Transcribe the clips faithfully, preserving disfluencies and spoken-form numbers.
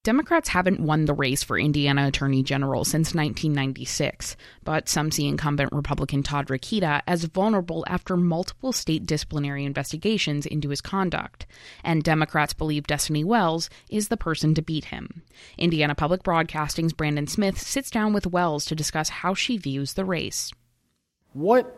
Democrats haven't won the race for Indiana Attorney General since nineteen ninety-six, but some see incumbent Republican Todd Rokita as vulnerable after multiple state disciplinary investigations into his conduct, and Democrats believe Destiny Wells is the person to beat him. Indiana Public Broadcasting's Brandon Smith sits down with Wells to discuss how she views the race. What,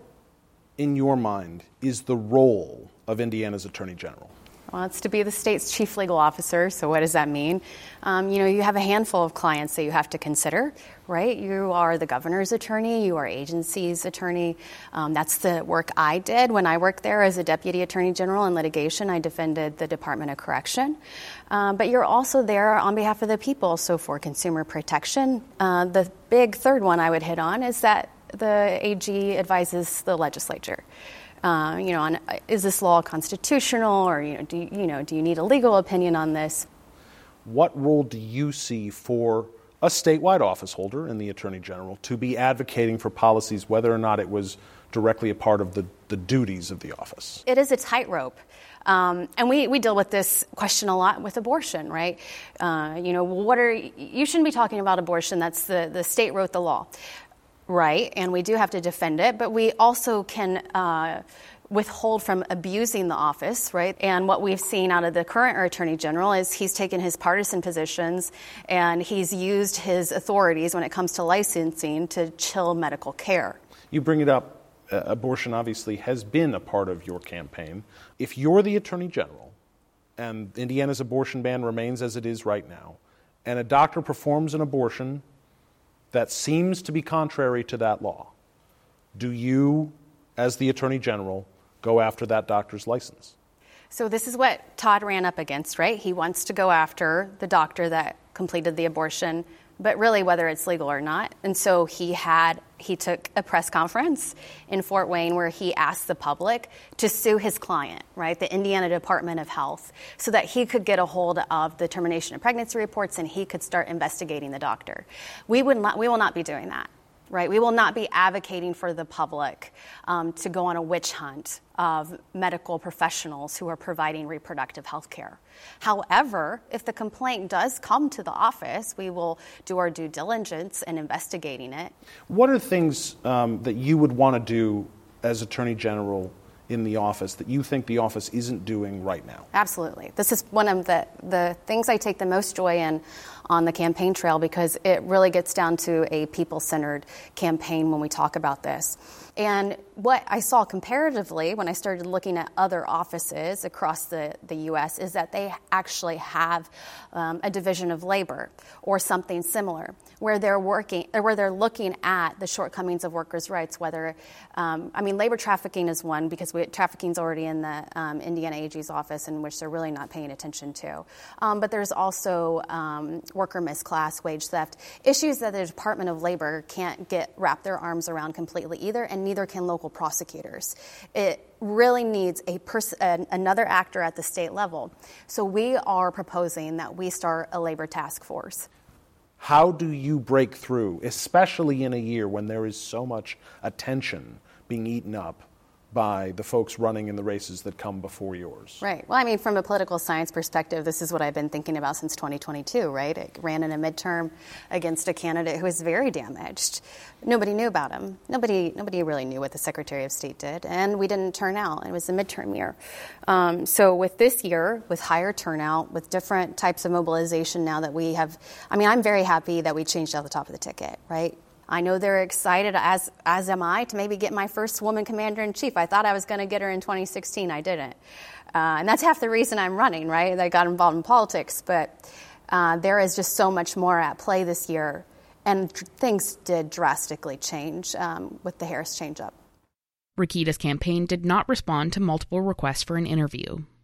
in your mind, is the role of Indiana's Attorney General? Well, it's to be the state's chief legal officer. So what does that mean? Um, you know, you have a handful of clients that you have to consider, right? You are the governor's attorney. You are agency's attorney. Um, that's the work I did when I worked there as a deputy attorney general in litigation. I defended the Department of Correction. Um, but you're also there on behalf of the people. So for consumer protection, uh, the big third one I would hit on is that the A G advises the legislature. Uh, you know, on is this law constitutional, or you know, do you, you know, do you need a legal opinion on this? What role do you see for a statewide office holder in the Attorney General to be advocating for policies, whether or not it was directly a part of the, the duties of the office? It is a tightrope. Um, and we, we deal with this question a lot with abortion, right? Uh, you know, what are you shouldn't be talking about abortion. That's the, the state wrote the law. Right, and we do have to defend it, but we also can uh, withhold from abusing the office, right? And what we've seen out of the current Attorney General is he's taken his partisan positions and he's used his authorities when it comes to licensing to chill medical care. You bring it up, uh, abortion obviously has been a part of your campaign. If you're the Attorney General and Indiana's abortion ban remains as it is right now, and a doctor performs an abortion that seems to be contrary to that law, do you, as the Attorney General, go after that doctor's license? So this is what Todd ran up against, right? He wants to go after the doctor that completed the abortion, but really whether it's legal or not. And so he had he took a press conference in Fort Wayne where he asked the public to sue his client, right, the Indiana Department of Health, so that he could get a hold of the termination of pregnancy reports and he could start investigating the doctor. We would not, we will not be doing that. Right, we will not be advocating for the public um, to go on a witch hunt of medical professionals who are providing reproductive health care. However, if the complaint does come to the office, we will do our due diligence in investigating it. What are things um, that you would want to do as Attorney General in the office that you think the office isn't doing right now? Absolutely. This is one of the, the things I take the most joy in on the campaign trail, because it really gets down to a people-centered campaign when we talk about this. And what I saw comparatively when I started looking at other offices across the, the U S is that they actually have um, a division of labor or something similar, where they're working, or where they're looking at the shortcomings of workers' rights. Whether, um, I mean, labor trafficking is one, because we, trafficking's already in the um, Indiana A G's office, in which they're really not paying attention to. Um, but there's also um, worker misclass, wage theft, issues that the Department of Labor can't get wrap their arms around completely either, and neither can local prosecutors. It really needs a pers- an, another actor at the state level. So we are proposing that we start a labor task force. How do you break through, especially in a year when there is so much attention being eaten up by the folks running in the races that come before yours? Right. Well, I mean, from a political science perspective, this is what I've been thinking about since twenty twenty-two, right? I ran in a midterm against a candidate who was very damaged. Nobody knew about him. Nobody nobody really knew what the Secretary of State did, and we didn't turn out. It was a midterm year. Um, so with this year, with higher turnout, with different types of mobilization now that we have, I mean, I'm very happy that we changed out the top of the ticket, right? I know they're excited, as as am I, to maybe get my first woman commander-in-chief. I thought I was going to get her in twenty sixteen. I didn't. Uh, and that's half the reason I'm running, right? I got involved in politics. But uh, there is just so much more at play this year. And tr- things did drastically change um, with the Harris change-up. Rokita's campaign did not respond to multiple requests for an interview.